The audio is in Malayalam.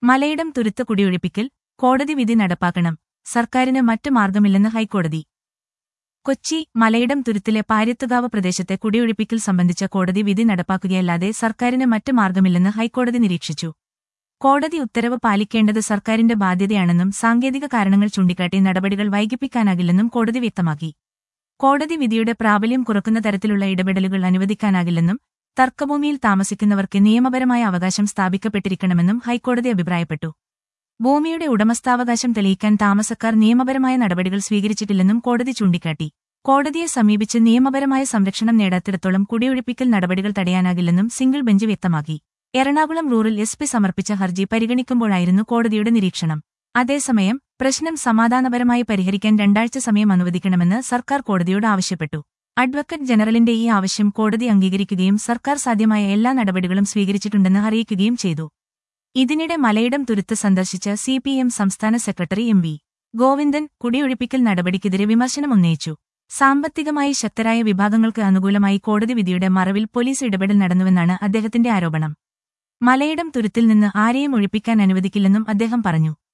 മലയിടം തുരുത്ത് കുടിയൊഴിപ്പിക്കൽ കോടതി വിധി നടപ്പാക്കണം. സർക്കാരിന് മറ്റ് മാർഗമില്ലെന്ന് ഹൈക്കോടതി. കൊച്ചി മലയിടം തുരുത്തിലെ പാര്യത്തുകാവ് പ്രദേശത്തെ കുടിയൊഴിപ്പിക്കൽ സംബന്ധിച്ച കോടതി വിധി നടപ്പാക്കുകയല്ലാതെ സർക്കാരിന് മറ്റ് മാർഗമില്ലെന്ന് ഹൈക്കോടതി നിരീക്ഷിച്ചു. കോടതി ഉത്തരവ് പാലിക്കേണ്ടത് സർക്കാരിന്റെ ബാധ്യതയാണെന്നും സാങ്കേതിക കാരണങ്ങൾ ചൂണ്ടിക്കാട്ടി നടപടികൾ വൈകിപ്പിക്കാനാകില്ലെന്നും കോടതി വ്യക്തമാക്കി. കോടതി വിധിയുടെ പ്രാബല്യം കുറക്കുന്ന തരത്തിലുള്ള ഇടപെടലുകൾ അനുവദിക്കാനാകില്ലെന്നും തർക്കഭൂമിയിൽ താമസിക്കുന്നവർക്ക് നിയമപരമായ അവകാശം സ്ഥാപിക്കപ്പെട്ടിരിക്കണമെന്നും ഹൈക്കോടതി അഭിപ്രായപ്പെട്ടു. ഭൂമിയുടെ ഉടമസ്ഥാവകാശം തെളിയിക്കാൻ താമസക്കാർ നിയമപരമായ നടപടികൾ സ്വീകരിച്ചിട്ടില്ലെന്നും കോടതി ചൂണ്ടിക്കാട്ടി. കോടതിയെ സമീപിച്ച് നിയമപരമായ സംരക്ഷണം നേടാത്തിടത്തോളം കുടിയൊഴിപ്പിക്കൽ നടപടികൾ തടയാനാകില്ലെന്നും സിംഗിൾ ബെഞ്ച് വ്യക്തമാക്കി. എറണാകുളം റൂറൽ എസ്.പി സമർപ്പിച്ച ഹർജി പരിഗണിക്കുമ്പോഴായിരുന്നു കോടതിയുടെ നിരീക്ഷണം. അതേസമയം പ്രശ്നം സമാധാനപരമായി പരിഹരിക്കാൻ 2 ആഴ്ച സമയം അനുവദിക്കണമെന്ന് സർക്കാർ കോടതിയോട് ആവശ്യപ്പെട്ടു. അഡ്വക്കറ്റ് ജനറലിന്റെ ഈ ആവശ്യം കോടതി അംഗീകരിക്കുകയും സർക്കാർ സാധ്യമായ എല്ലാ നടപടികളും സ്വീകരിച്ചിട്ടുണ്ടെന്ന് അറിയിക്കുകയും ചെയ്തു. ഇതിനിടെ മലയിടം തുരുത്ത് സന്ദർശിച്ച CPM സംസ്ഥാന സെക്രട്ടറി M.V. ഗോവിന്ദൻ കുടിയൊഴിപ്പിക്കൽ നടപടിക്കെതിരെ വിമർശനമുന്നയിച്ചു. സാമ്പത്തികമായി ശക്തരായ വിഭാഗങ്ങൾക്ക് അനുകൂലമായി കോടതി വിധിയുടെ മറവിൽ പോലീസ് ഇടപെടൽ നടന്നുവെന്നാണ് അദ്ദേഹത്തിന്റെ ആരോപണം. മലയിടം തുരുത്തിൽ നിന്ന് ആരെയും ഒഴിപ്പിക്കാൻ അനുവദിക്കില്ലെന്നും അദ്ദേഹം പറഞ്ഞു.